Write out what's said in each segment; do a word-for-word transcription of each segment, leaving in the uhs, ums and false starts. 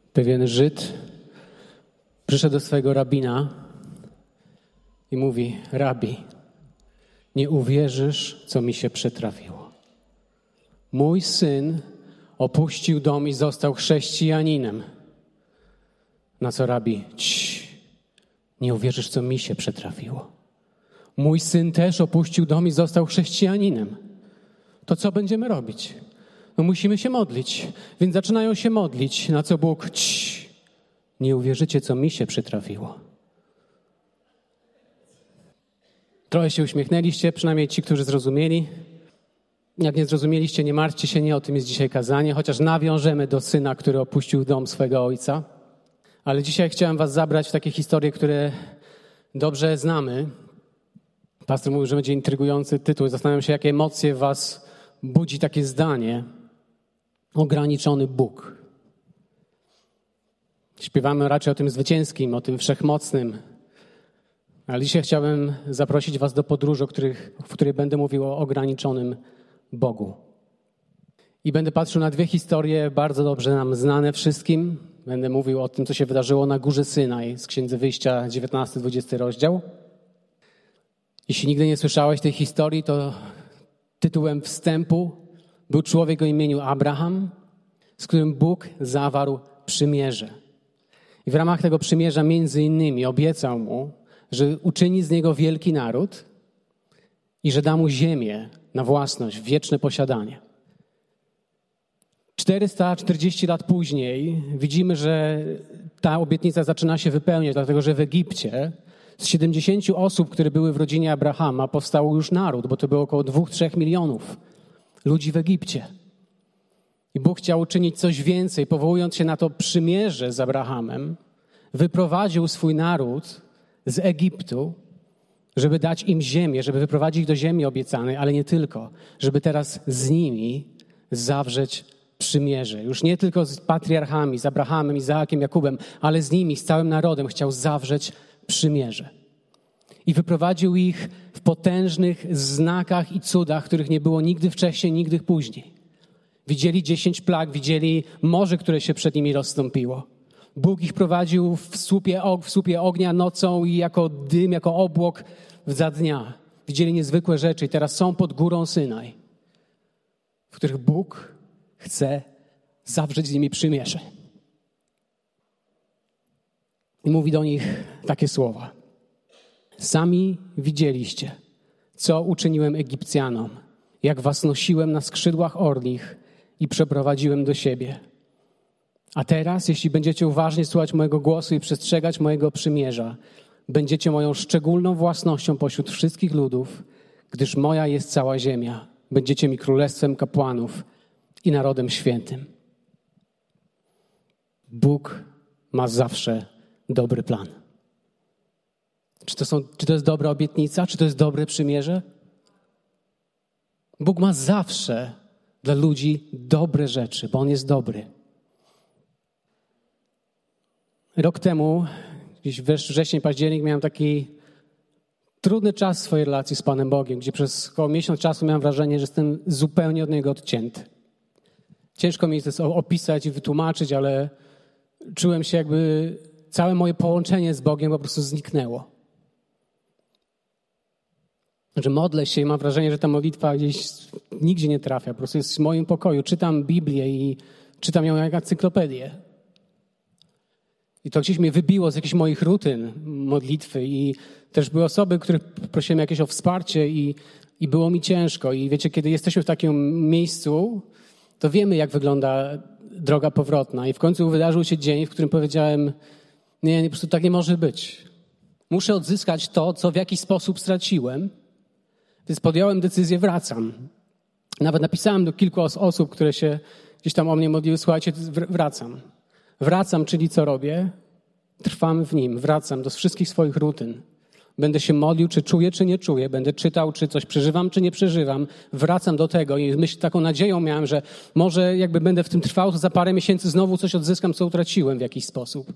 Pewien Żyd przyszedł do swojego rabina i mówi: Rabi, nie uwierzysz, co mi się przytrafiło. Mój syn opuścił dom i został chrześcijaninem. Na co rabi: Cii, nie uwierzysz, co mi się przytrafiło. Mój syn też opuścił dom i został chrześcijaninem. To co będziemy robić? No musimy się modlić. Więc zaczynają się modlić, na co Bóg: Cii, nie uwierzycie, co mi się przytrafiło. Trochę się uśmiechnęliście, przynajmniej ci, którzy zrozumieli. Jak nie zrozumieliście, nie martwcie się, nie o tym jest dzisiaj kazanie, chociaż nawiążemy do syna, który opuścił dom swego ojca. Ale dzisiaj chciałem was zabrać w takie historie, które dobrze znamy. Pastor mówił, że będzie intrygujący tytuł. Zastanawiam się, jakie emocje w was budzi takie zdanie. Ograniczony Bóg. Śpiewamy raczej o tym zwycięskim, o tym wszechmocnym. Ale dzisiaj chciałbym zaprosić was do podróży, o których, w której będę mówił o ograniczonym Bogu. I będę patrzył na dwie historie bardzo dobrze nam znane wszystkim. Będę mówił o tym, co się wydarzyło na Górze Synaj z Księdzy Wyjścia, dziewiętnasty dwudziesty rozdział. Jeśli nigdy nie słyszałeś tej historii, to tytułem wstępu był człowiek o imieniu Abraham, z którym Bóg zawarł przymierze. I w ramach tego przymierza między innymi obiecał mu, że uczyni z niego wielki naród i że da mu ziemię na własność, wieczne posiadanie. czterysta czterdzieści lat później widzimy, że ta obietnica zaczyna się wypełniać, dlatego że w Egipcie z siedemdziesięciu osób, które były w rodzinie Abrahama, powstał już naród, bo to było około dwóch do trzech milionów ludzi w Egipcie. I Bóg chciał uczynić coś więcej, powołując się na to przymierze z Abrahamem, wyprowadził swój naród z Egiptu, żeby dać im ziemię, żeby wyprowadzić ich do ziemi obiecanej, ale nie tylko, żeby teraz z nimi zawrzeć przymierze. Już nie tylko z patriarchami, z Abrahamem, Izaakiem, Jakubem, ale z nimi, z całym narodem chciał zawrzeć przymierze. I wyprowadził ich w potężnych znakach i cudach, których nie było nigdy wcześniej, nigdy później. Widzieli dziesięć plag, widzieli morze, które się przed nimi rozstąpiło. Bóg ich prowadził w słupie, w słupie ognia nocą i jako dym, jako obłok za dnia. Widzieli niezwykłe rzeczy i teraz są pod górą Synaj, w których Bóg chce zawrzeć z nimi przymierze. I mówi do nich takie słowa. Sami widzieliście, co uczyniłem Egipcjanom, jak was nosiłem na skrzydłach orlich i przeprowadziłem do siebie. A teraz, jeśli będziecie uważnie słuchać mojego głosu i przestrzegać mojego przymierza, będziecie moją szczególną własnością pośród wszystkich ludów, gdyż moja jest cała ziemia. Będziecie mi królestwem kapłanów i narodem świętym. Bóg ma zawsze dobry plan. Czy to, są, czy to jest dobra obietnica? Czy to jest dobre przymierze? Bóg ma zawsze dla ludzi dobre rzeczy, bo On jest dobry. Rok temu, gdzieś wrzesień, październik, miałem taki trudny czas w swojej relacji z Panem Bogiem, gdzie przez około miesiąc czasu miałem wrażenie, że jestem zupełnie od Niego odcięty. Ciężko mi jest to opisać i wytłumaczyć, ale czułem się, jakby całe moje połączenie z Bogiem po prostu zniknęło. Że modlę się i mam wrażenie, że ta modlitwa gdzieś nigdzie nie trafia. Po prostu jest w moim pokoju. Czytam Biblię i czytam ją jak encyklopedię. I to gdzieś mnie wybiło z jakichś moich rutyn modlitwy i też były osoby, których prosiłem jakieś o wsparcie i, i było mi ciężko. I wiecie, kiedy jesteśmy w takim miejscu, to wiemy, jak wygląda droga powrotna. I w końcu wydarzył się dzień, w którym powiedziałem, nie, nie, po prostu tak nie może być. Muszę odzyskać to, co w jakiś sposób straciłem. Więc podjąłem decyzję, wracam. Nawet napisałem do kilku osób, które się gdzieś tam o mnie modliły, słuchajcie, wracam. Wracam, czyli co robię? Trwam w nim, wracam do wszystkich swoich rutyn. Będę się modlił, czy czuję, czy nie czuję. Będę czytał, czy coś przeżywam, czy nie przeżywam. Wracam do tego i myśl, taką nadzieją miałem, że może jakby będę w tym trwał, to za parę miesięcy znowu coś odzyskam, co utraciłem w jakiś sposób.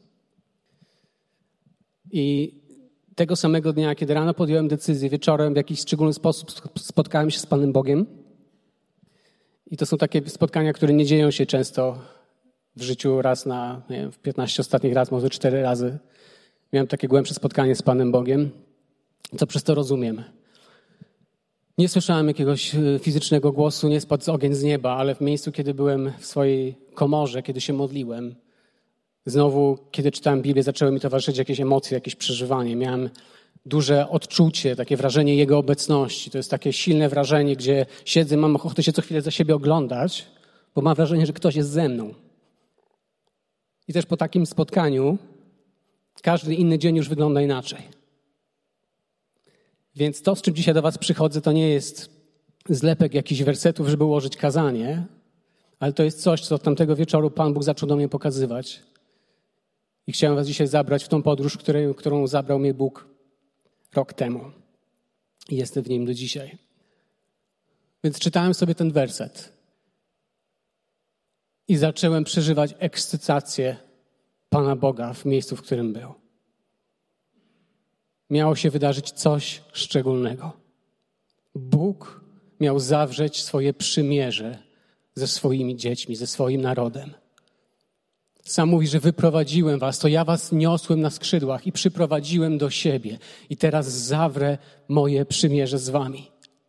I tego samego dnia, kiedy rano podjąłem decyzję, wieczorem w jakiś szczególny sposób spotkałem się z Panem Bogiem. I to są takie spotkania, które nie dzieją się często w życiu raz na, nie wiem, w piętnaście ostatnich raz, może cztery razy miałem takie głębsze spotkanie z Panem Bogiem, co przez to rozumiem. Nie słyszałem jakiegoś fizycznego głosu, nie spadł ogień z nieba, ale w miejscu, kiedy byłem w swojej komorze, kiedy się modliłem, znowu, kiedy czytałem Biblię, zaczęły mi towarzyszyć jakieś emocje, jakieś przeżywanie. Miałem duże odczucie, takie wrażenie Jego obecności. To jest takie silne wrażenie, gdzie siedzę, mam ochotę się co chwilę za siebie oglądać, bo mam wrażenie, że ktoś jest ze mną. I też po takim spotkaniu każdy inny dzień już wygląda inaczej. Więc to, z czym dzisiaj do was przychodzę, to nie jest zlepek jakichś wersetów, żeby ułożyć kazanie, ale to jest coś, co od tamtego wieczoru Pan Bóg zaczął do mnie pokazywać. I chciałem was dzisiaj zabrać w tą podróż, której, którą zabrał mnie Bóg rok temu. I jestem w nim do dzisiaj. Więc czytałem sobie ten werset i zacząłem przeżywać ekscytację Pana Boga w miejscu, w którym był. Miało się wydarzyć coś szczególnego. Bóg miał zawrzeć swoje przymierze ze swoimi dziećmi, ze swoim narodem. Sam mówi, że wyprowadziłem was, to ja was niosłem na skrzydłach i przyprowadziłem do siebie. I teraz zawrę moje przymierze z wami.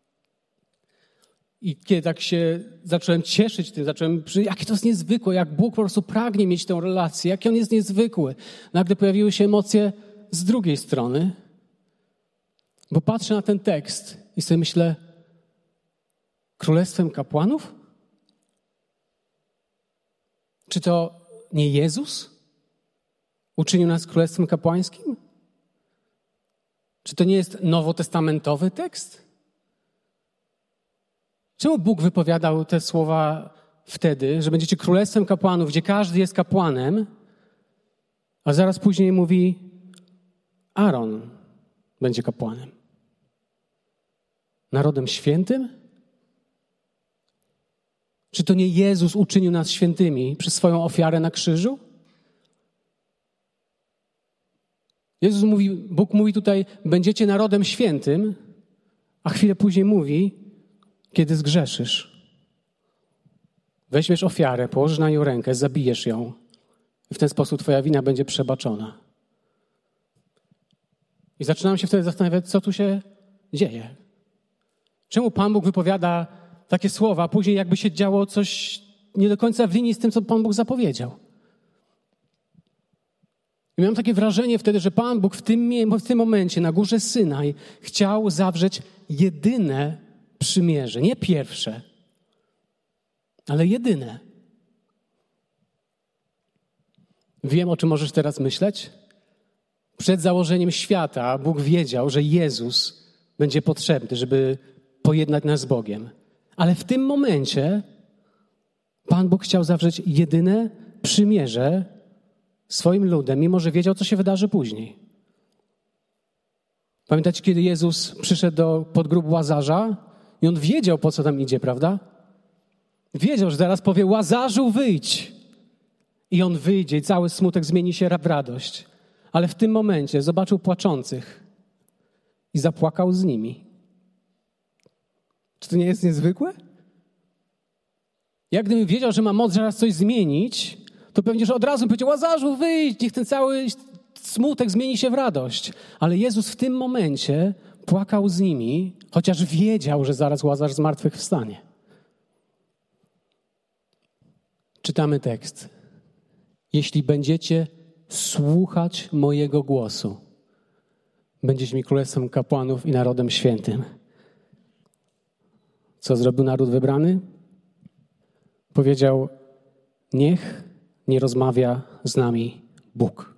I kiedy tak się zacząłem cieszyć tym, zacząłem, jakie to jest niezwykłe, jak Bóg po prostu pragnie mieć tę relację, jaki On jest niezwykły. Nagle pojawiły się emocje z drugiej strony, bo patrzę na ten tekst i sobie myślę, królestwem kapłanów? Czy to nie Jezus uczynił nas królestwem kapłańskim? Czy to nie jest nowotestamentowy tekst? Czemu Bóg wypowiadał te słowa wtedy, że będziecie królestwem kapłanów, gdzie każdy jest kapłanem, a zaraz później mówi, Aaron będzie kapłanem? Narodem świętym? Czy to nie Jezus uczynił nas świętymi przez swoją ofiarę na krzyżu? Jezus mówi, Bóg mówi tutaj, będziecie narodem świętym, a chwilę później mówi, kiedy zgrzeszysz. Weźmiesz ofiarę, położysz na nią rękę, zabijesz ją i w ten sposób twoja wina będzie przebaczona. I zaczynam się wtedy zastanawiać, co tu się dzieje. Czemu Pan Bóg wypowiada takie słowa, a później jakby się działo coś nie do końca w linii z tym, co Pan Bóg zapowiedział. I miałem takie wrażenie wtedy, że Pan Bóg w tym, w tym momencie na górze Synaj chciał zawrzeć jedyne przymierze. Nie pierwsze, ale jedyne. Wiem, o czym możesz teraz myśleć? Przed założeniem świata Bóg wiedział, że Jezus będzie potrzebny, żeby pojednać nas z Bogiem. Ale w tym momencie Pan Bóg chciał zawrzeć jedyne przymierze swoim ludem, mimo że wiedział, co się wydarzy później. Pamiętacie, kiedy Jezus przyszedł do, pod grób Łazarza i On wiedział, po co tam idzie, prawda? Wiedział, że zaraz powie, Łazarzu, wyjdź. I On wyjdzie i cały smutek zmieni się w radość. Ale w tym momencie zobaczył płaczących i zapłakał z nimi. Czy to nie jest niezwykłe? Jak gdybym wiedział, że ma moc zaraz coś zmienić, to pewnie, że od razu powiedział, Łazarzu, wyjdź, niech ten cały smutek zmieni się w radość. Ale Jezus w tym momencie płakał z nimi, chociaż wiedział, że zaraz Łazarz z martwych wstanie. Czytamy tekst. Jeśli będziecie słuchać mojego głosu, będziecie mi królestwem kapłanów i narodem świętym. Co zrobił naród wybrany? Powiedział, niech nie rozmawia z nami Bóg.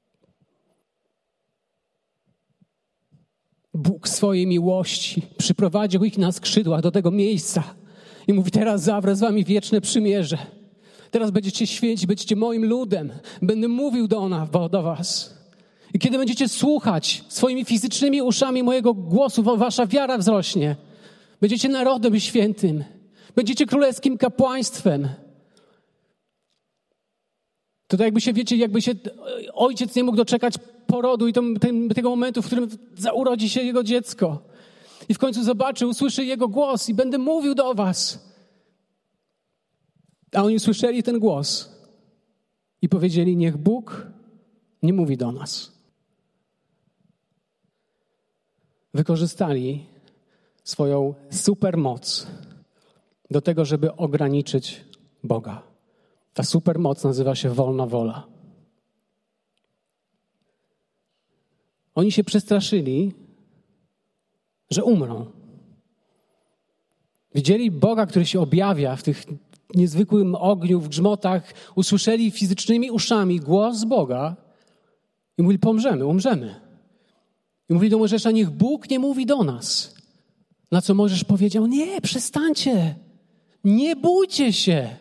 Bóg swojej miłości przyprowadził ich na skrzydłach do tego miejsca i mówi, teraz zawrę z wami wieczne przymierze. Teraz będziecie święci, będziecie moim ludem. Będę mówił do, ona, do was. I kiedy będziecie słuchać swoimi fizycznymi uszami mojego głosu, wasza wiara wzrośnie. Będziecie narodem świętym. Będziecie królewskim kapłaństwem. To tak jakby się, wiecie, jakby się ojciec nie mógł doczekać porodu i to, ten, tego momentu, w którym urodzi się jego dziecko. I w końcu zobaczy, usłyszy jego głos i będę mówił do was. A oni usłyszeli ten głos powiedzieli, niech Bóg nie mówi do nas. Wykorzystali swoją supermoc do tego, żeby ograniczyć Boga. Ta supermoc nazywa się wolna wola. Oni się przestraszyli, że umrą. Widzieli Boga, który się objawia w tych niezwykłym ogniu, w grzmotach. Usłyszeli fizycznymi uszami głos Boga i mówili, pomrzemy, umrzemy. I mówili do Mojżesza, niech Bóg nie mówi do nas. Na co Mojżesz powiedział, nie, przestańcie, nie bójcie się.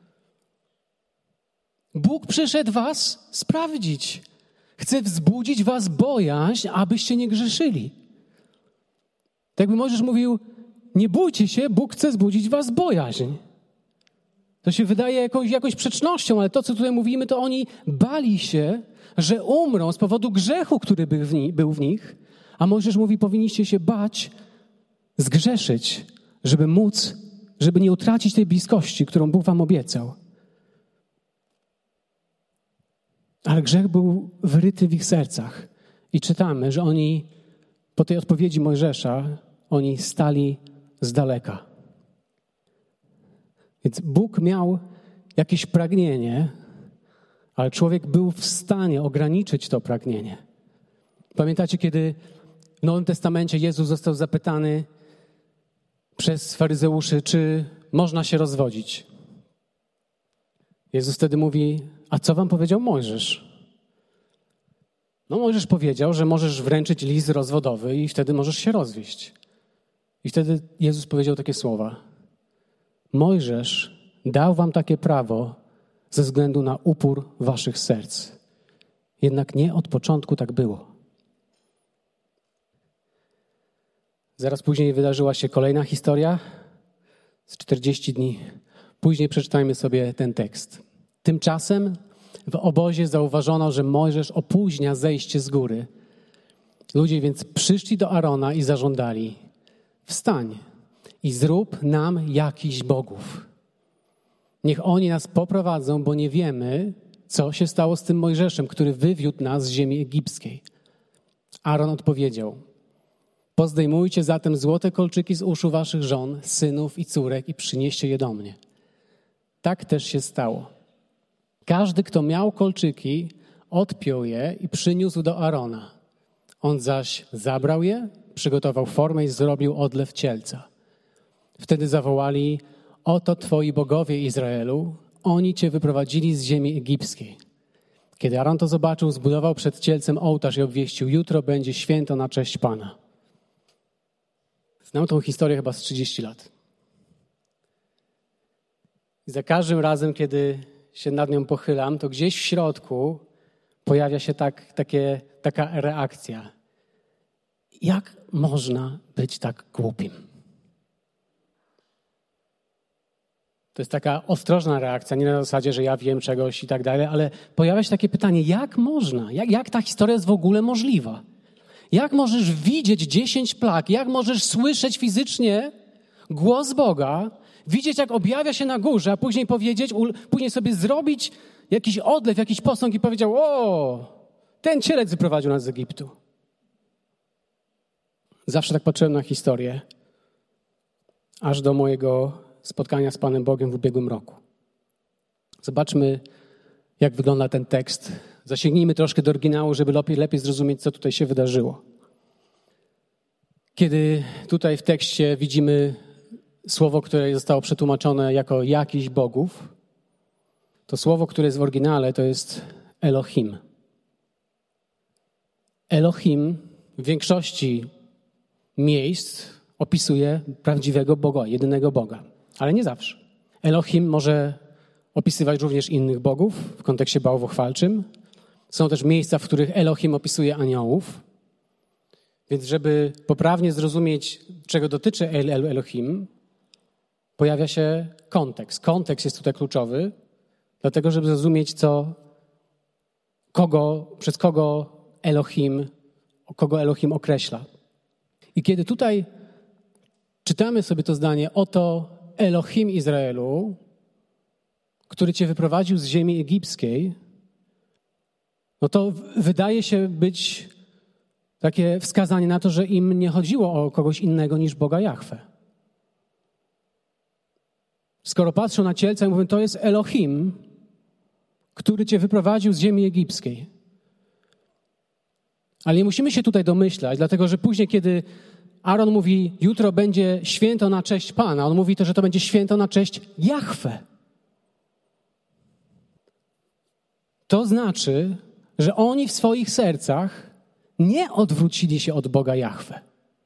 Bóg przyszedł was sprawdzić. Chce wzbudzić was bojaźń, abyście nie grzeszyli. Tak jakby Mojżesz mówił, nie bójcie się, Bóg chce wzbudzić was bojaźń. To się wydaje jakąś, jakąś sprzecznością, ale to, co tutaj mówimy, to oni bali się, że umrą z powodu grzechu, który był w, ni- był w nich. A Mojżesz mówi, powinniście się bać, zgrzeszyć, żeby móc, żeby nie utracić tej bliskości, którą Bóg wam obiecał. Ale grzech był wyryty w ich sercach. I czytamy, że oni po tej odpowiedzi Mojżesza, oni stali z daleka. Więc Bóg miał jakieś pragnienie, ale człowiek był w stanie ograniczyć to pragnienie. Pamiętacie, kiedy w Nowym Testamencie Jezus został zapytany przez faryzeuszy, czy można się rozwodzić? Jezus wtedy mówi, a co wam powiedział Mojżesz? No Mojżesz powiedział, że możesz wręczyć list rozwodowy i wtedy możesz się rozwieść. I wtedy Jezus powiedział takie słowa. Mojżesz dał wam takie prawo ze względu na upór waszych serc. Jednak nie od początku tak było. Zaraz później wydarzyła się kolejna historia z czterdziestu dni. Później przeczytajmy sobie ten tekst. Tymczasem w obozie zauważono, że Mojżesz opóźnia zejście z góry. Ludzie więc przyszli do Arona i zażądali: wstań i zrób nam jakichś bogów. Niech oni nas poprowadzą, bo nie wiemy, co się stało z tym Mojżeszem, który wywiódł nas z ziemi egipskiej. Aaron odpowiedział: pozdejmujcie zatem złote kolczyki z uszu waszych żon, synów i córek i przynieście je do mnie. Tak też się stało. Każdy, kto miał kolczyki, odpiął je i przyniósł do Arona. On zaś zabrał je, przygotował formę i zrobił odlew cielca. Wtedy zawołali: oto twoi bogowie Izraelu, oni cię wyprowadzili z ziemi egipskiej. Kiedy Aaron to zobaczył, zbudował przed cielcem ołtarz i obwieścił: jutro będzie święto na cześć Pana. Znam tą historię chyba z trzydziestu lat. I za każdym razem, kiedy się nad nią pochylam, to gdzieś w środku pojawia się tak, takie, taka reakcja. Jak można być tak głupim? To jest taka ostrożna reakcja, nie na zasadzie, że ja wiem czegoś i tak dalej, ale pojawia się takie pytanie, jak można? Jak, jak ta historia jest w ogóle możliwa? Jak możesz widzieć dziesięć plag? Jak możesz słyszeć fizycznie głos Boga, widzieć, jak objawia się na górze, a później powiedzieć, później sobie zrobić jakiś odlew, jakiś posąg i powiedział: o, ten cielec wyprowadził nas z Egiptu. Zawsze tak patrzyłem na historię, aż do mojego spotkania z Panem Bogiem w ubiegłym roku. Zobaczmy, jak wygląda ten tekst. Zasięgnijmy troszkę do oryginału, żeby lepiej, lepiej zrozumieć, co tutaj się wydarzyło. Kiedy tutaj w tekście widzimy słowo, które zostało przetłumaczone jako jakiś bogów, to słowo, które jest w oryginale, to jest Elohim. Elohim w większości miejsc opisuje prawdziwego Boga, jedynego Boga, ale nie zawsze. Elohim może opisywać również innych bogów w kontekście bałwochwalczym. Są też miejsca, w których Elohim opisuje aniołów. Więc żeby poprawnie zrozumieć, czego dotyczy El Elohim, pojawia się kontekst. Kontekst jest tutaj kluczowy, dlatego żeby zrozumieć, co, kogo, przez kogo Elohim, kogo Elohim określa. I kiedy tutaj czytamy sobie to zdanie, oto Elohim Izraelu, który cię wyprowadził z ziemi egipskiej, no to wydaje się być takie wskazanie na to, że im nie chodziło o kogoś innego niż Boga Jahwe. Skoro patrzą na cielca i mówią, to jest Elohim, który cię wyprowadził z ziemi egipskiej. Ale nie musimy się tutaj domyślać, dlatego że później, kiedy Aaron mówi, jutro będzie święto na cześć Pana, on mówi to, że to będzie święto na cześć Jahwe. To znaczy, że oni w swoich sercach nie odwrócili się od Boga Jahwe.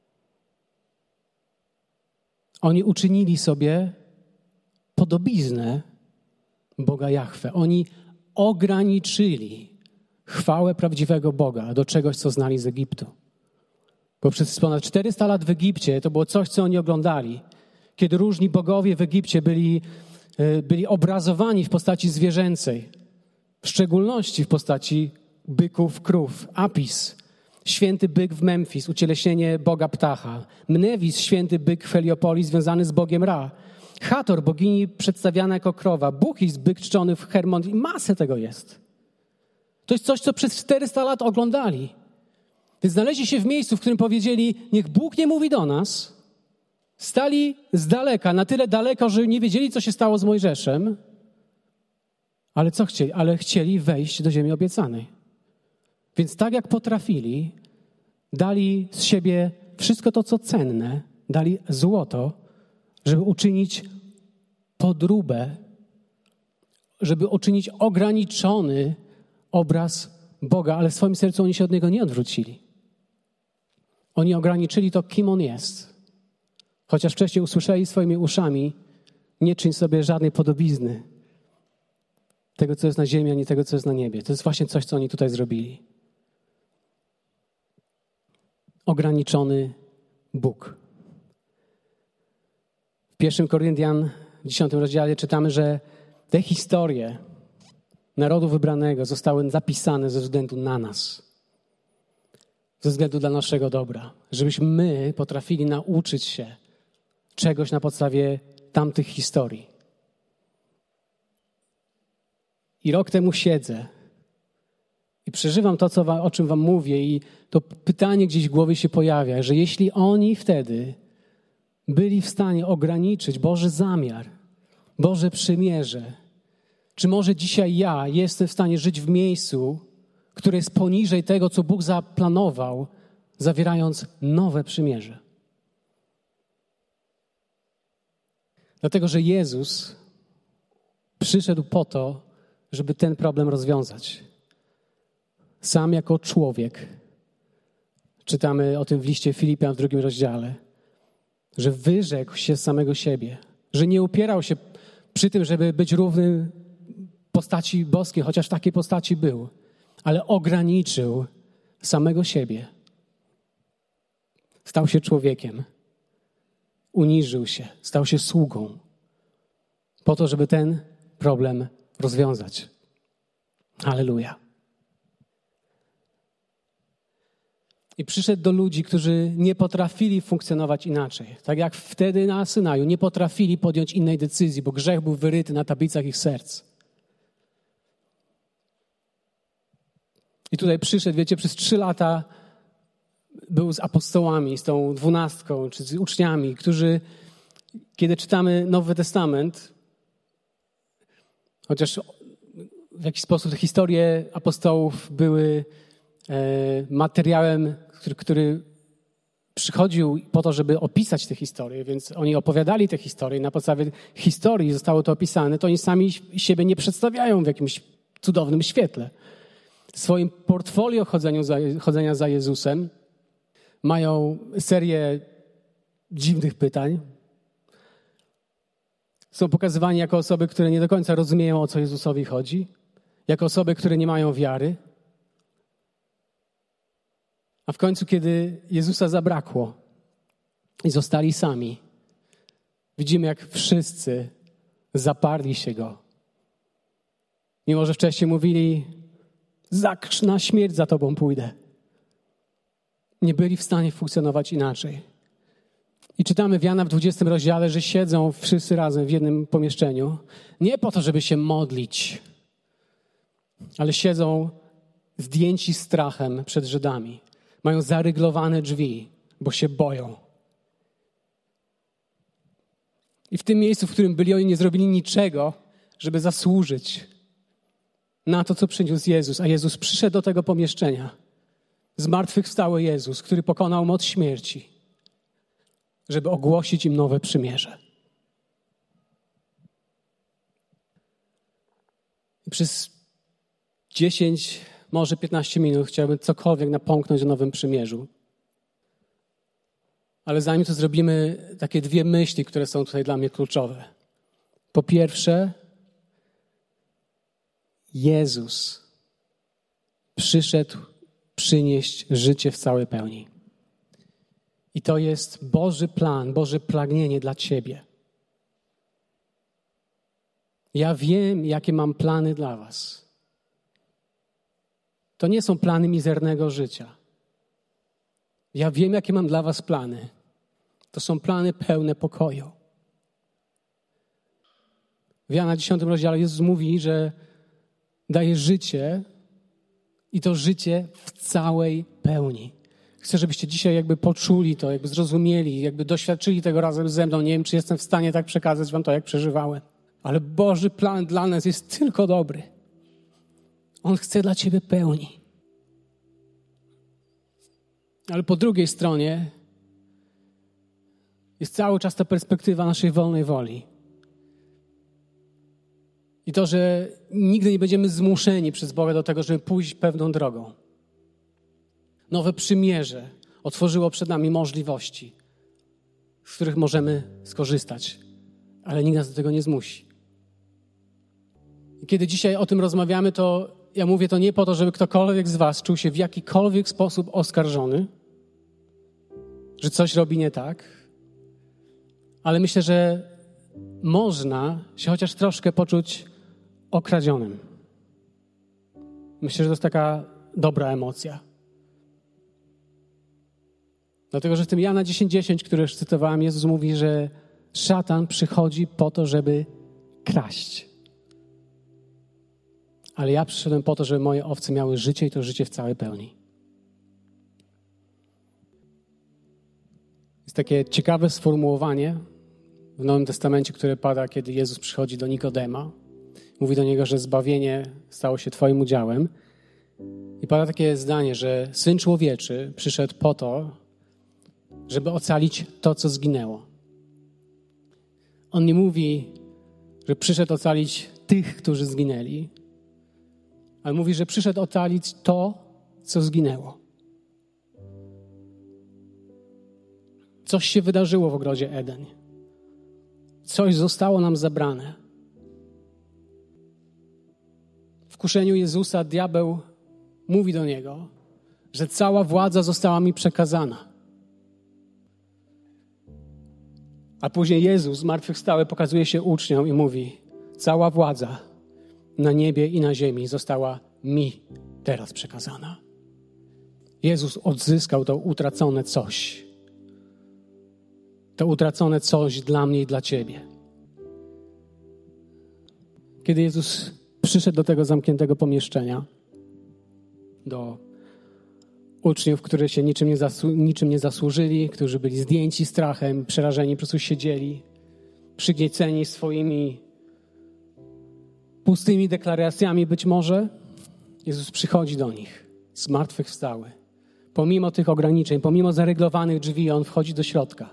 Oni uczynili sobie podobiznę Boga Jahwe. Oni ograniczyli chwałę prawdziwego Boga do czegoś, co znali z Egiptu. Bo przez ponad czterysta lat w Egipcie to było coś, co oni oglądali. Kiedy różni bogowie w Egipcie byli, byli obrazowani w postaci zwierzęcej. W szczególności w postaci byków, krów. Apis, święty byk w Memfis, ucieleśnienie Boga Ptacha. Mnewis, święty byk w Heliopolis związany z Bogiem Ra. Hator, bogini przedstawiana jako krowa. Buchis, byk czczony w Hermon. I masę tego jest. To jest coś, co przez czterysta lat oglądali. Więc znaleźli się w miejscu, w którym powiedzieli, niech Bóg nie mówi do nas. Stali z daleka, na tyle daleko, że nie wiedzieli, co się stało z Mojżeszem. Ale co chcieli? Ale chcieli wejść do ziemi obiecanej. Więc tak jak potrafili, dali z siebie wszystko to, co cenne, dali złoto, żeby uczynić podróbę, żeby uczynić ograniczony obraz Boga, ale w swoim sercu oni się od Niego nie odwrócili. Oni ograniczyli to, kim On jest. Chociaż wcześniej usłyszeli swoimi uszami, nie czyń sobie żadnej podobizny tego, co jest na ziemi, ani tego, co jest na niebie. To jest właśnie coś, co oni tutaj zrobili. Ograniczony Bóg. W pierwszym Koryntian, w dziesiątym rozdziale czytamy, że te historie narodu wybranego zostały zapisane ze względu na nas. Ze względu dla naszego dobra. Żebyśmy my potrafili nauczyć się czegoś na podstawie tamtych historii. I rok temu siedzę i przeżywam to, co wam, o czym wam mówię, i to pytanie gdzieś w głowie się pojawia, że jeśli oni wtedy byli w stanie ograniczyć Boży zamiar, Boże przymierze, czy może dzisiaj ja jestem w stanie żyć w miejscu, które jest poniżej tego, co Bóg zaplanował, zawierając nowe przymierze? Dlatego, że Jezus przyszedł po to, żeby ten problem rozwiązać. Sam jako człowiek, czytamy o tym w liście Filipian w drugim rozdziale, że wyrzekł się z samego siebie, że nie upierał się przy tym, żeby być równym postaci boskiej, chociaż w takiej postaci był, ale ograniczył samego siebie. Stał się człowiekiem, uniżył się, stał się sługą po to, żeby ten problem rozwiązać. Halleluja. I przyszedł do ludzi, którzy nie potrafili funkcjonować inaczej. Tak jak wtedy na Synaju nie potrafili podjąć innej decyzji, bo grzech był wyryty na tablicach ich serc. I tutaj przyszedł, wiecie, przez trzy lata był z apostołami, z tą dwunastką, czy z uczniami, którzy, kiedy czytamy Nowy Testament, chociaż w jakiś sposób te historie apostołów były e, materiałem, który, który przychodził po to, żeby opisać te historie, więc oni opowiadali te historie. Na podstawie historii zostało to opisane, to oni sami siebie nie przedstawiają w jakimś cudownym świetle. W swoim portfolio chodzeniu za, chodzenia za Jezusem mają serię dziwnych pytań. Są pokazywani jako osoby, które nie do końca rozumieją, o co Jezusowi chodzi. Jako osoby, które nie mają wiary. A w końcu, kiedy Jezusa zabrakło i zostali sami, widzimy, jak wszyscy zaparli się Go. Mimo że wcześniej mówili, na śmierć za Tobą pójdę. Nie byli w stanie funkcjonować inaczej. I czytamy w Jana w dwudziestym rozdziale, że siedzą wszyscy razem w jednym pomieszczeniu. Nie po to, żeby się modlić, ale siedzą zdjęci strachem przed Żydami. Mają zaryglowane drzwi, bo się boją. I w tym miejscu, w którym byli, oni nie zrobili niczego, żeby zasłużyć na to, co przyniósł Jezus. A Jezus przyszedł do tego pomieszczenia. Zmartwychwstały Jezus, który pokonał moc śmierci, żeby ogłosić im nowe przymierze. I przez dziesięć, może piętnaście minut chciałbym cokolwiek napomknąć o nowym przymierzu. Ale zanim to zrobimy, takie dwie myśli, które są tutaj dla mnie kluczowe. Po pierwsze, Jezus przyszedł przynieść życie w całej pełni. I to jest Boży plan, Boże pragnienie dla ciebie. Ja wiem, jakie mam plany dla was. To nie są plany mizernego życia. Ja wiem, jakie mam dla was plany. To są plany pełne pokoju. W Jana dziesiątym rozdziale Jezus mówi, że daje życie i to życie w całej pełni. Chcę, żebyście dzisiaj jakby poczuli to, jakby zrozumieli, jakby doświadczyli tego razem ze mną. Nie wiem, czy jestem w stanie tak przekazać wam to, jak przeżywałem. Ale Boży plan dla nas jest tylko dobry. On chce dla ciebie pełni. Ale po drugiej stronie jest cały czas ta perspektywa naszej wolnej woli. I to, że nigdy nie będziemy zmuszeni przez Boga do tego, żeby pójść pewną drogą. Nowe przymierze otworzyło przed nami możliwości, z których możemy skorzystać, ale nikt nas do tego nie zmusi. I kiedy dzisiaj o tym rozmawiamy, to ja mówię to nie po to, żeby ktokolwiek z was czuł się w jakikolwiek sposób oskarżony, że coś robi nie tak, ale myślę, że można się chociaż troszkę poczuć okradzionym. Myślę, że to jest taka dobra emocja. Dlatego, że w tym Jana dziesięć dziesięć, który już cytowałem, Jezus mówi, że szatan przychodzi po to, żeby kraść. Ale ja przyszedłem po to, żeby moje owce miały życie i to życie w całej pełni. Jest takie ciekawe sformułowanie w Nowym Testamencie, które pada, kiedy Jezus przychodzi do Nikodema. Mówi do niego, że zbawienie stało się twoim udziałem. I pada takie zdanie, że Syn Człowieczy przyszedł po to, żeby ocalić to, co zginęło. On nie mówi, że przyszedł ocalić tych, którzy zginęli, ale mówi, że przyszedł ocalić to, co zginęło. Coś się wydarzyło w ogrodzie Eden. Coś zostało nam zabrane. W kuszeniu Jezusa diabeł mówi do niego, że cała władza została mi przekazana. A później Jezus, zmartwychwstały, pokazuje się uczniom i mówi: cała władza na niebie i na ziemi została mi teraz przekazana. Jezus odzyskał to utracone coś. To utracone coś dla mnie i dla ciebie. Kiedy Jezus przyszedł do tego zamkniętego pomieszczenia, do uczniów, którzy się niczym nie, zasłu- niczym nie zasłużyli, którzy byli zdjęci strachem, przerażeni, po prostu siedzieli, przygnieceni swoimi pustymi deklaracjami być może, Jezus przychodzi do nich, zmartwychwstały. Pomimo tych ograniczeń, pomimo zaryglowanych drzwi, On wchodzi do środka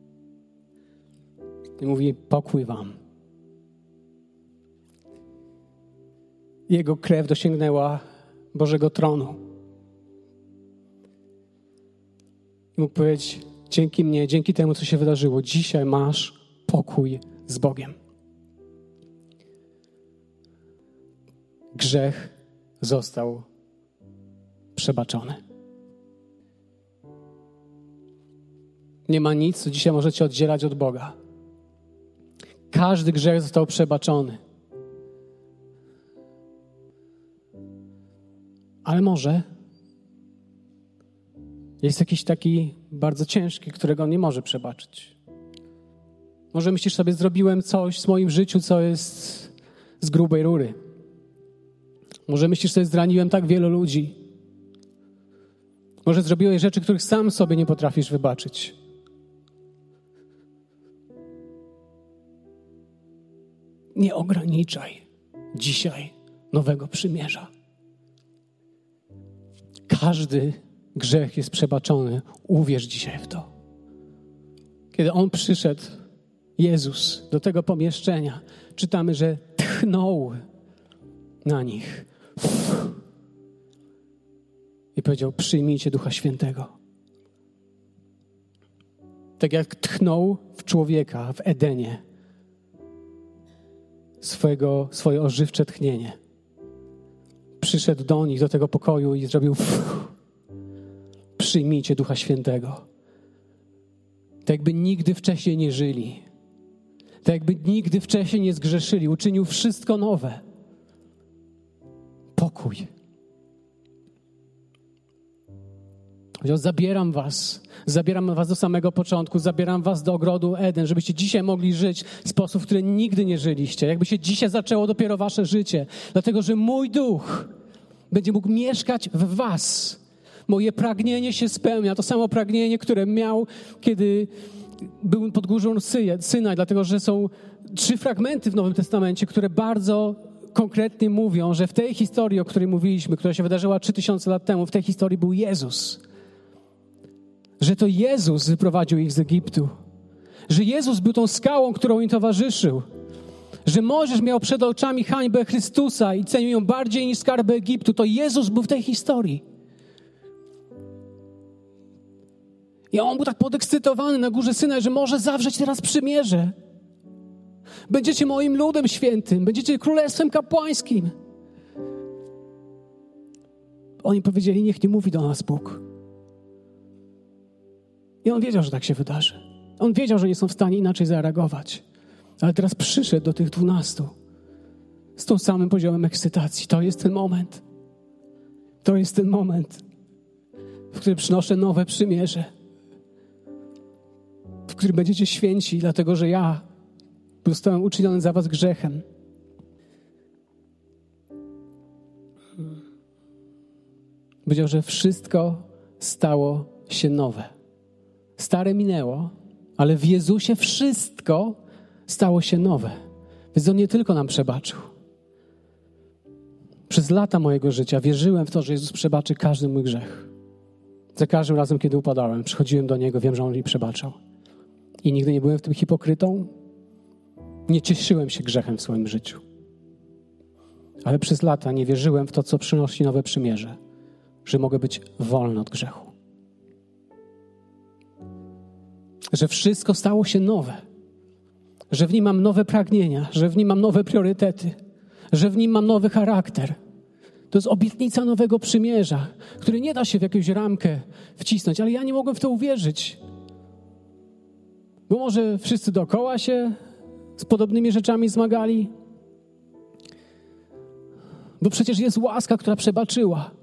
i mówi: pokój wam. Jego krew dosięgnęła Bożego tronu. I mógł powiedzieć: dzięki mnie, dzięki temu, co się wydarzyło, dzisiaj masz pokój z Bogiem. Grzech został przebaczony. Nie ma nic, co dzisiaj może cię oddzielać od Boga. Każdy grzech został przebaczony. Ale może jest jakiś taki bardzo ciężki, którego On nie może przebaczyć. Może myślisz sobie: zrobiłem coś w moim życiu, co jest z grubej rury. Może myślisz sobie, zraniłem tak wielu ludzi. Może zrobiłeś rzeczy, których sam sobie nie potrafisz wybaczyć. Nie ograniczaj dzisiaj nowego przymierza. Każdy grzech jest przebaczony. Uwierz dzisiaj w to. Kiedy On przyszedł, Jezus, do tego pomieszczenia, czytamy, że tchnął na nich. I powiedział, przyjmijcie Ducha Świętego. Tak jak tchnął w człowieka w Edenie swojego, swoje ożywcze tchnienie. Przyszedł do nich, do tego pokoju i zrobił przyjmijcie Ducha Świętego. Tak jakby nigdy wcześniej nie żyli. Tak jakby nigdy wcześniej nie zgrzeszyli. Uczynił wszystko nowe. Pokój. Powiedział, zabieram was. Zabieram was do samego początku. Zabieram was do ogrodu Eden, żebyście dzisiaj mogli żyć w sposób, w który nigdy nie żyliście. Jakby się dzisiaj zaczęło dopiero wasze życie. Dlatego, że mój duch będzie mógł mieszkać w was. Moje pragnienie się spełnia. To samo pragnienie, które miał, kiedy był pod górą Synaj. Dlatego, że są trzy fragmenty w Nowym Testamencie, które bardzo konkretnie mówią, że w tej historii, o której mówiliśmy, która się wydarzyła trzy tysiące lat temu, w tej historii był Jezus. Że to Jezus wyprowadził ich z Egiptu. Że Jezus był tą skałą, którą im towarzyszył. Że Mojżesz miał przed oczami hańbę Chrystusa i cenił ją bardziej niż skarby Egiptu. To Jezus był w tej historii. I on był tak podekscytowany na górze Synaj, że może zawrzeć teraz przymierze. Będziecie moim ludem świętym. Będziecie królestwem kapłańskim. Oni powiedzieli, niech nie mówi do nas Bóg. I on wiedział, że tak się wydarzy. On wiedział, że nie są w stanie inaczej zareagować. Ale teraz przyszedł do tych dwunastu z tą samym poziomem ekscytacji. To jest ten moment. To jest ten moment, w którym przynoszę nowe przymierze. W którym będziecie święci, dlatego że ja zostałem uczyniony za was grzechem. Powiedział, że wszystko stało się nowe. Stare minęło, ale w Jezusie wszystko stało się nowe. Więc On nie tylko nam przebaczył. Przez lata mojego życia wierzyłem w to, że Jezus przebaczy każdy mój grzech. Za każdym razem, kiedy upadałem, przychodziłem do Niego, wiem, że On mi przebaczał. I nigdy nie byłem w tym hipokrytą. Nie cieszyłem się grzechem w swoim życiu. Ale przez lata nie wierzyłem w to, co przynosi nowe przymierze. Że mogę być wolny od grzechu. Że wszystko stało się nowe. Że w nim mam nowe pragnienia. Że w nim mam nowe priorytety. Że w nim mam nowy charakter. To jest obietnica nowego przymierza, który nie da się w jakąś ramkę wcisnąć. Ale ja nie mogłem w to uwierzyć. Bo może wszyscy dookoła się z podobnymi rzeczami zmagali. Bo przecież jest łaska, która przebaczyła.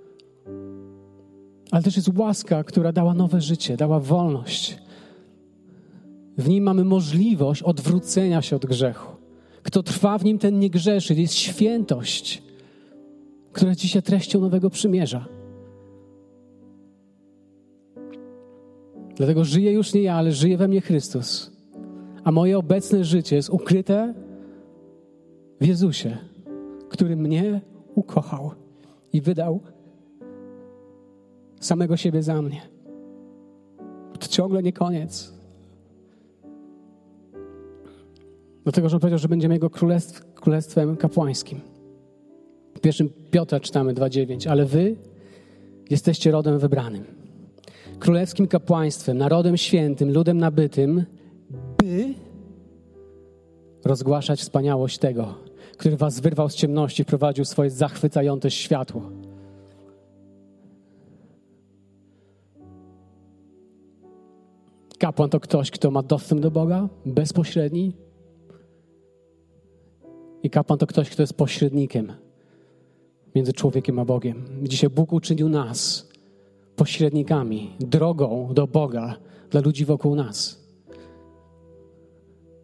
Ale też jest łaska, która dała nowe życie, dała wolność. W nim mamy możliwość odwrócenia się od grzechu. Kto trwa w nim, ten nie grzeszy. To jest świętość, która jest dzisiaj treścią nowego przymierza. Dlatego żyję już nie ja, ale żyje we mnie Chrystus. A moje obecne życie jest ukryte w Jezusie, który mnie ukochał i wydał samego siebie za mnie. To ciągle nie koniec. Dlatego, że on powiedział, że będziemy Jego królestw, królestwem kapłańskim. W pierwszym Piotra czytamy dwa dziewięć. Ale wy jesteście rodem wybranym. Królewskim kapłaństwem, narodem świętym, ludem nabytym, by rozgłaszać wspaniałość tego, który was wyrwał z ciemności, wprowadził w swoje zachwycające światło. Kapłan to ktoś, kto ma dostęp do Boga, bezpośredni. I kapłan to ktoś, kto jest pośrednikiem między człowiekiem a Bogiem. Dzisiaj Bóg uczynił nas pośrednikami, drogą do Boga dla ludzi wokół nas.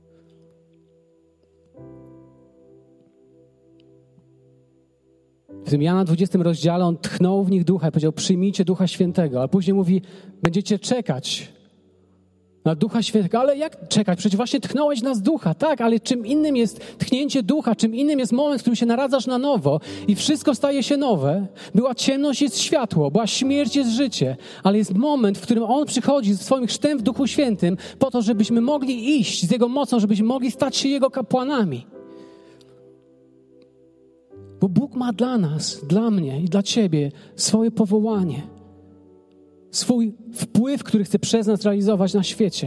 W tym Jana dwudziestym rozdziale on tchnął w nich ducha i powiedział, przyjmijcie Ducha Świętego. A później mówi, będziecie czekać na Ducha Świętego. Ale jak czekać? Przecież właśnie tchnąłeś nas ducha. Tak, ale czym innym jest tchnięcie ducha, czym innym jest moment, w którym się naradzasz na nowo i wszystko staje się nowe. Była ciemność, jest światło, była śmierć, jest życie. Ale jest moment, w którym On przychodzi ze swoim chrztem w Duchu Świętym po to, żebyśmy mogli iść z Jego mocą, żebyśmy mogli stać się Jego kapłanami. Bo Bóg ma dla nas, dla mnie i dla ciebie swoje powołanie. Swój wpływ, który chce przez nas realizować na świecie.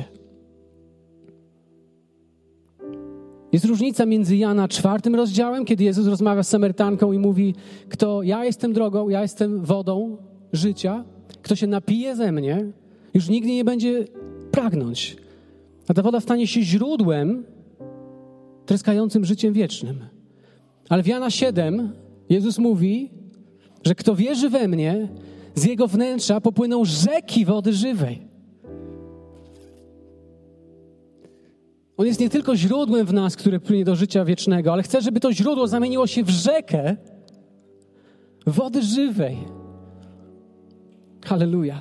Jest różnica między Jana czwartym rozdziałem, kiedy Jezus rozmawia z Samarytanką i mówi, kto ja jestem drogą, ja jestem wodą życia, kto się napije ze mnie, już nigdy nie będzie pragnąć. A ta woda stanie się źródłem tryskającym życiem wiecznym. Ale w Jana siódmym Jezus mówi, że kto wierzy we mnie, z jego wnętrza popłyną rzeki wody żywej. On jest nie tylko źródłem w nas, które płynie do życia wiecznego, ale chce, żeby to źródło zamieniło się w rzekę wody żywej. Halleluja.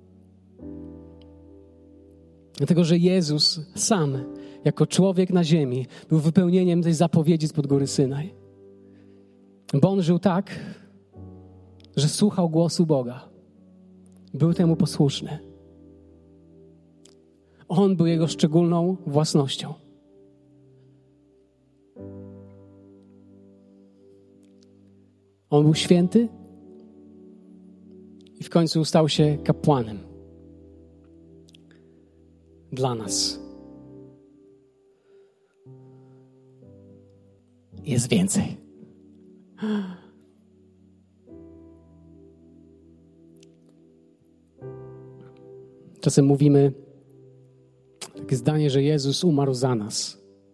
Dlatego, że Jezus sam, jako człowiek na ziemi, był wypełnieniem tej zapowiedzi spod góry Synaj. Bo On żył tak, że słuchał głosu Boga. Był temu posłuszny. On był Jego szczególną własnością. On był święty i w końcu stał się kapłanem dla nas. Jest więcej. Czasem mówimy takie zdanie, że Jezus umarł za nas.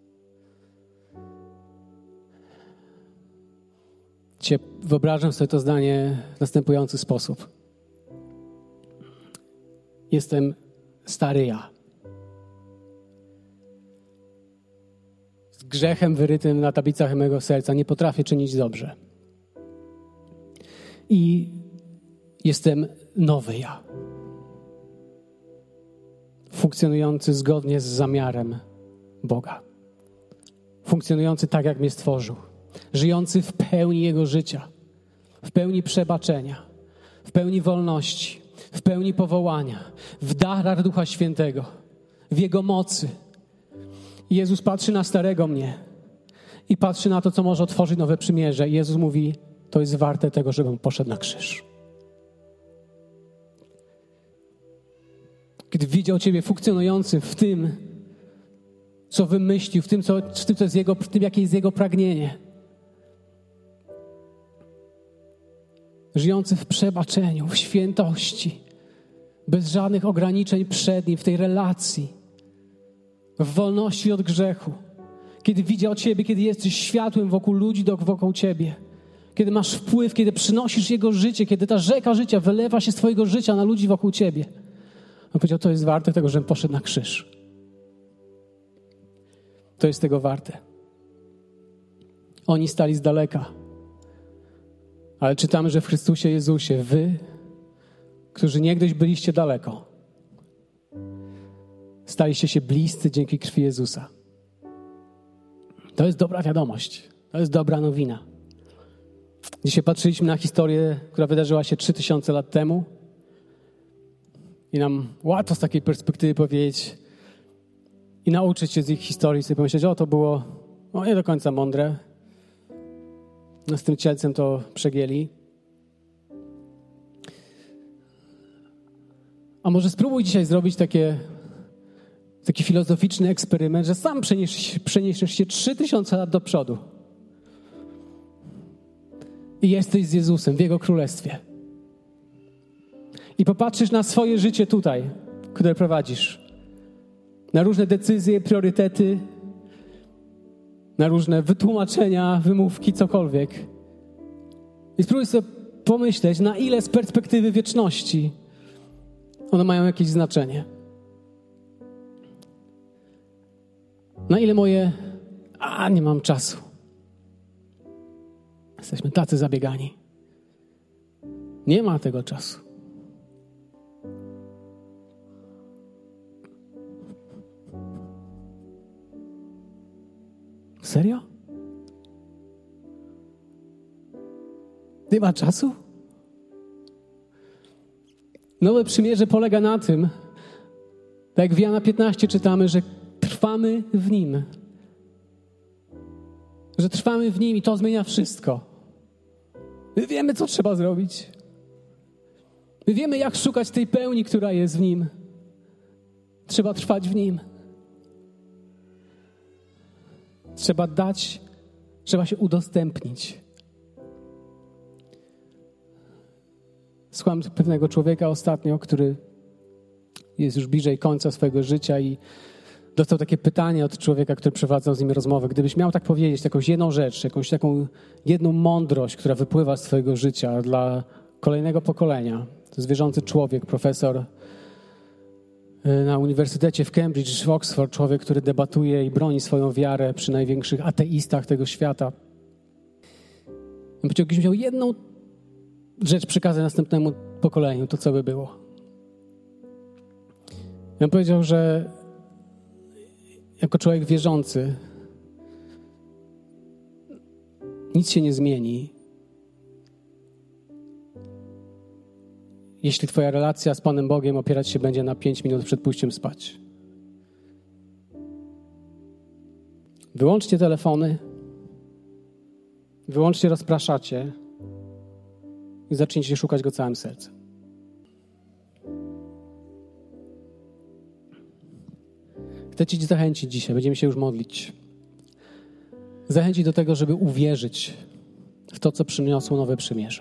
Dzisiaj wyobrażam sobie to zdanie w następujący sposób. Jestem stary ja. Z grzechem wyrytym na tablicach mego serca. Nie potrafię czynić dobrze. I jestem nowy ja. Funkcjonujący zgodnie z zamiarem Boga. Funkcjonujący tak, jak mnie stworzył. Żyjący w pełni Jego życia. W pełni przebaczenia. W pełni wolności. W pełni powołania. W darach Ducha Świętego. W Jego mocy. I Jezus patrzy na starego mnie. I patrzy na to, co może otworzyć nowe przymierze. I Jezus mówi, to jest warte tego, żebym poszedł na krzyż. Kiedy widział Ciebie funkcjonującym w tym, co wymyślił, w tym, co, w tym, co jest jego, w tym, jakie jest Jego pragnienie. Żyjący w przebaczeniu, w świętości, bez żadnych ograniczeń przed Nim, w tej relacji, w wolności od grzechu. Kiedy widział Ciebie, kiedy jesteś światłem wokół ludzi, wokół Ciebie. Kiedy masz wpływ, kiedy przynosisz Jego życie, kiedy ta rzeka życia wylewa się z Twojego życia na ludzi wokół Ciebie. On powiedział, to jest warte tego, żebym poszedł na krzyż. To jest tego warte. Oni stali z daleka. Ale czytamy, że w Chrystusie Jezusie wy, którzy niegdyś byliście daleko, staliście się bliscy dzięki krwi Jezusa. To jest dobra wiadomość. To jest dobra nowina. Dzisiaj patrzyliśmy na historię, która wydarzyła się trzy tysiące lat temu. I nam łatwo z takiej perspektywy powiedzieć i nauczyć się z ich historii, sobie pomyśleć, o to było o, nie do końca mądre. No, z tym cielcem to przegięli. A może spróbuj dzisiaj zrobić takie, taki filozoficzny eksperyment, że sam przeniesiesz, przeniesiesz się trzy tysiące lat do przodu. I jesteś z Jezusem w Jego Królestwie. I popatrzysz na swoje życie tutaj, które prowadzisz. Na różne decyzje, priorytety, na różne wytłumaczenia, wymówki, cokolwiek. I spróbuj sobie pomyśleć, na ile z perspektywy wieczności one mają jakieś znaczenie. Na ile moje, a nie mam czasu. Jesteśmy tacy zabiegani. Nie ma tego czasu. Serio? Nie ma czasu? Nowe przymierze polega na tym, tak jak w Jana piętnaście czytamy, że trwamy w Nim. Że trwamy w Nim i to zmienia wszystko. My wiemy, co trzeba zrobić. My wiemy, jak szukać tej pełni, która jest w Nim. Trzeba trwać w Nim. Trzeba dać, trzeba się udostępnić. Słucham pewnego człowieka ostatnio, który jest już bliżej końca swojego życia i dostał takie pytanie od człowieka, który przeprowadzał z nim rozmowę. Gdybyś miał tak powiedzieć, jakąś jedną rzecz, jakąś taką jedną mądrość, która wypływa z twojego życia dla kolejnego pokolenia. To jest wierzący człowiek, profesor na Uniwersytecie w Cambridge, w Oxford, człowiek, który debatuje i broni swoją wiarę przy największych ateistach tego świata. On powiedział, gdybyś miał jedną rzecz przekazać następnemu pokoleniu, to co by było? I on powiedział, że jako człowiek wierzący nic się nie zmieni, jeśli twoja relacja z Panem Bogiem opierać się będzie na pięć minut przed pójściem spać. Wyłączcie telefony, wyłączcie rozpraszacie i zacznijcie szukać Go całym sercem. Chcę Cię zachęcić dzisiaj, będziemy się już modlić. Zachęcić do tego, żeby uwierzyć w to, co przyniosło nowe przymierze.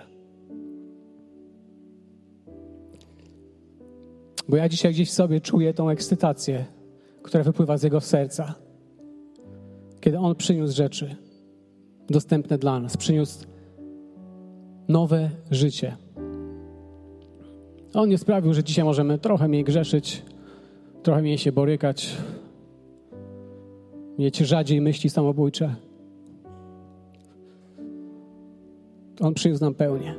Bo ja dzisiaj gdzieś w sobie czuję tą ekscytację, która wypływa z Jego serca. Kiedy On przyniósł rzeczy dostępne dla nas, przyniósł nowe życie. On nie sprawił, że dzisiaj możemy trochę mniej grzeszyć, trochę mniej się borykać, mieć rzadziej myśli samobójcze. On przyniósł nam pełnię.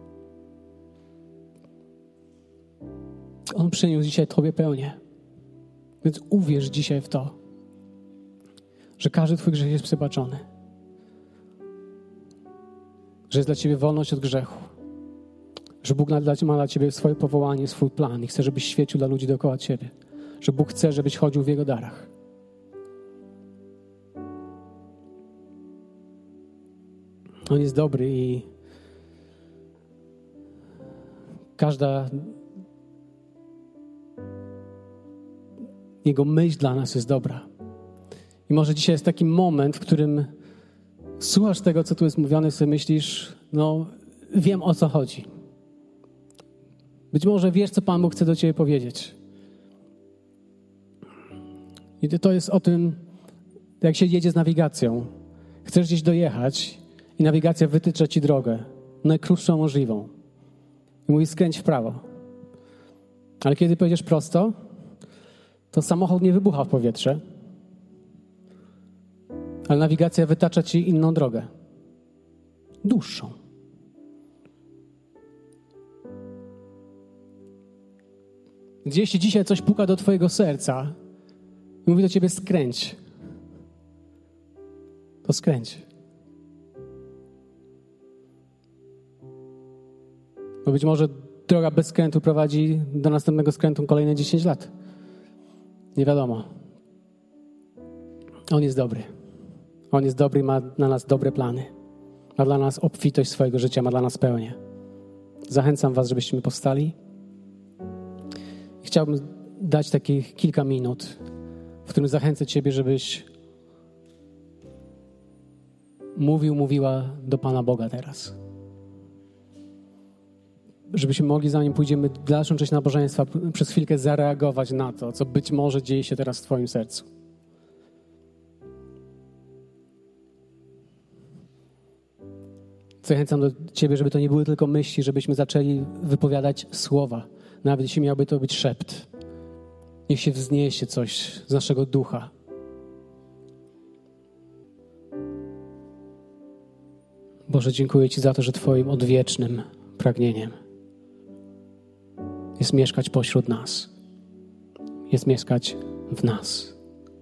On przyniósł dzisiaj Tobie pełnię. Więc uwierz dzisiaj w to, że każdy Twój grzech jest przebaczony. Że jest dla Ciebie wolność od grzechu. Że Bóg ma dla Ciebie swoje powołanie, swój plan i chce, żebyś świecił dla ludzi dookoła Ciebie. Że Bóg chce, żebyś chodził w Jego darach. On jest dobry i każda Jego myśl dla nas jest dobra. I może dzisiaj jest taki moment, w którym słuchasz tego, co tu jest mówione, sobie myślisz, no wiem, o co chodzi. Być może wiesz, co Pan Bóg chce do Ciebie powiedzieć. I to jest o tym, jak się jedzie z nawigacją. Chcesz gdzieś dojechać i nawigacja wytycza Ci drogę, najkrótszą możliwą. I mówi, skręć w prawo. Ale kiedy pojedziesz prosto, to samochód nie wybucha w powietrze, ale nawigacja wytacza Ci inną drogę. Dłuższą. Więc jeśli dzisiaj coś puka do Twojego serca i mówi do Ciebie skręć, to skręć. Bo być może droga bez skrętu prowadzi do następnego skrętu kolejne dziesięć lat. Nie wiadomo. On jest dobry. On jest dobry i ma na nas dobre plany. Ma dla nas obfitość swojego życia, ma dla nas pełnię. Zachęcam Was, żebyśmy powstali. Chciałbym dać takich kilka minut, w którym zachęcę Ciebie, żebyś mówił, mówiła do Pana Boga teraz. Żebyśmy mogli, zanim pójdziemy w dalszą część nabożeństwa, przez chwilkę zareagować na to, co być może dzieje się teraz w Twoim sercu. Zachęcam do Ciebie, żeby to nie były tylko myśli, żebyśmy zaczęli wypowiadać słowa. Nawet jeśli miałby to być szept. Niech się wzniesie coś z naszego ducha. Boże, dziękuję Ci za to, że Twoim odwiecznym pragnieniem jest mieszkać pośród nas. Jest mieszkać w nas.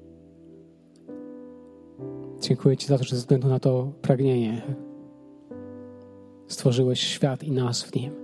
Dziękuję Ci za to, że ze względu na to pragnienie stworzyłeś świat i nas w nim.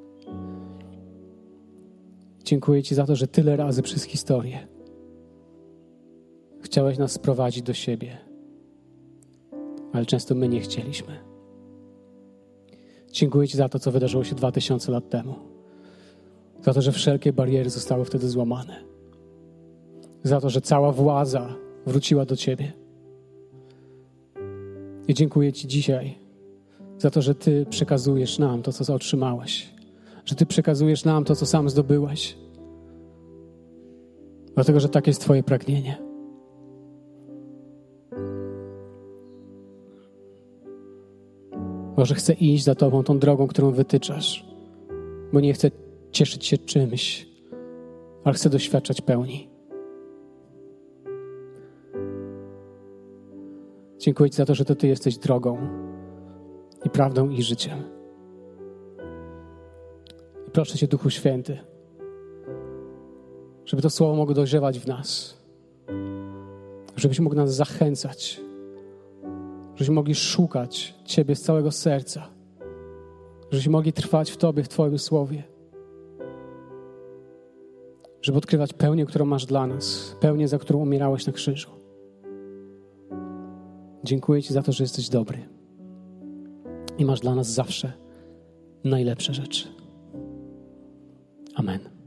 Dziękuję Ci za to, że tyle razy przez historię chciałeś nas sprowadzić do siebie, ale często my nie chcieliśmy. Dziękuję Ci za to, co wydarzyło się dwa tysiące lat temu. Za to, że wszelkie bariery zostały wtedy złamane. Za to, że cała władza wróciła do Ciebie. I dziękuję Ci dzisiaj za to, że Ty przekazujesz nam to, co otrzymałeś. Że Ty przekazujesz nam to, co sam zdobyłeś. Dlatego, że takie jest Twoje pragnienie. Może chcę iść za Tobą tą drogą, którą wytyczasz, bo nie chcę cieszyć się czymś, ale chcę doświadczać pełni. Dziękuję Ci za to, że to Ty jesteś drogą i prawdą i życiem. I proszę Cię, Duchu Święty, żeby to słowo mogło dojrzewać w nas, żebyś mógł nas zachęcać, żebyśmy mogli szukać Ciebie z całego serca, żebyśmy mogli trwać w Tobie, w Twoim słowie, żeby odkrywać pełnię, którą masz dla nas, pełnię, za którą umierałeś na krzyżu. Dziękuję Ci za to, że jesteś dobry i masz dla nas zawsze najlepsze rzeczy. Amen.